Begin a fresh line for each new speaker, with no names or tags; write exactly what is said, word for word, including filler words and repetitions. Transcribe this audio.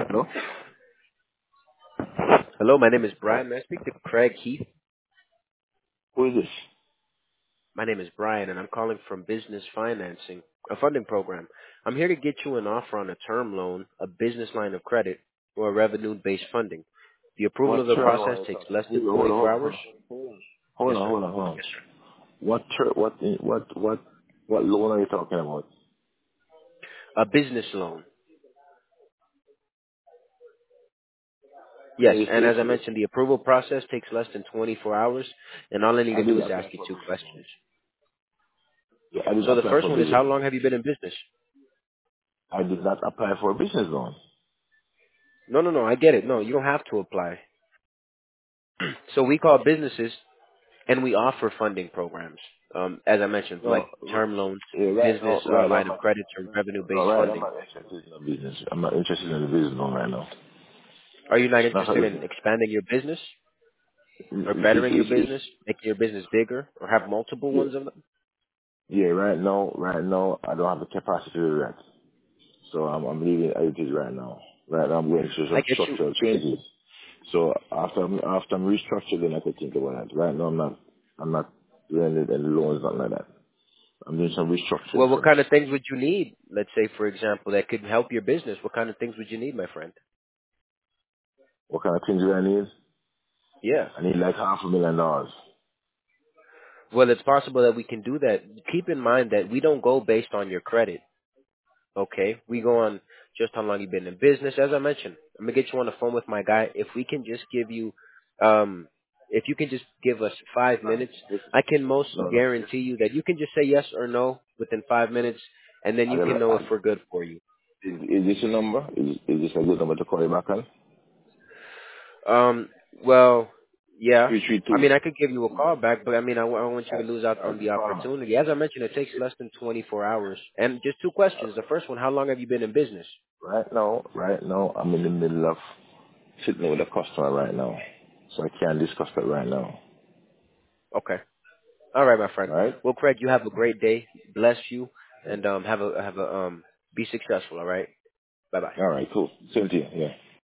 Hello?
Hello, my name is Brian. May I speak to Craig Heath?
Who is this?
My name is Brian, and I'm calling from Business Financing, a funding program. I'm here to get you an offer on a term loan, a business line of credit, or a revenue-based funding. The approval
What
of the
term
process
are you
takes
talking?
less than
Hold on, hold
twenty-four
on,
hours.
hold on. Hold
Yes,
on,
sir.
hold on, hold on.
Yes, sir.
What ter- what what what what loan are you talking about?
A business loan.
Can
Yes,
you
and
say
as I
please?
mentioned, the approval process takes less than twenty-four hours, and all I need
I
to do
did
is
apply
ask you
for a
two
business loan.
questions.
Yeah, I did
So the
apply
first
for a
one is,
business
how
loan.
long have you been in business?
I did not apply for a business loan.
No, no, no, I get it. No, you don't have to apply. So we call businesses and we offer funding programs. Um, as I mentioned, like
No, r-
term loans,
yeah, right
business
now,
uh,
right now,
line
I'm
of
not,
credit, or
no,
revenue-based
right now I'm
funding.
not interested in a business. I'm not interested in a business loan right now.
Are you not
Not a,
interested in expanding your business or
it's, it's,
bettering your
it's, it's,
business, making your business bigger, or have multiple
yeah,
ones of them?
yeah, right now, right now, I don't have the capacity to do that. So I'm, I'm leaving as it is right now. Right now I'm going through
I
some
get you.
structural changes. So after I'm, after I'm restructured, then I could think about that. Right now I'm not, I'm not doing any any loans, nothing like that. I'm doing some
Well,
restructuring
what
first.
kind of things would you need? Let's say, for example, that could help your business. What kind of things would you need, my friend?
What kind of things do I need?
Yeah.
I need like half a million dollars.
Well, it's possible that we can do that. Keep in mind that we don't go based on your credit. Okay, we go on just how long you've been in business. As I mentioned, I'm gonna get you on the phone with my guy. If we can just give you, um, if you can just give us five
No,
minutes,
listen.
I can most
No, no,
guarantee
listen.
you that you can just say yes or no within five minutes, and then
I
you can
gotta,
know
I,
if we're good for you.
is, is this a number? Is, is this a good number to call you back on?
Um, well, yeah.
three three
I
two.
mean, I could give you a call back, but I mean, I, w- I want you to
Alright,
lose out on
alright,
the
just call me.
opportunity. As I mentioned, it takes less than twenty-four hours. And just two questions. The first one: how long have you been in business?
Right now, right now, I'm in the middle of sitting with a customer right now. So I can't discuss that right now.
Okay. All right, my friend.
Alright?
Well, Craig, you have a great day. Bless you, and um, have a have a um, be successful. All right. Bye bye.
Alright, cool. Same to you, yeah.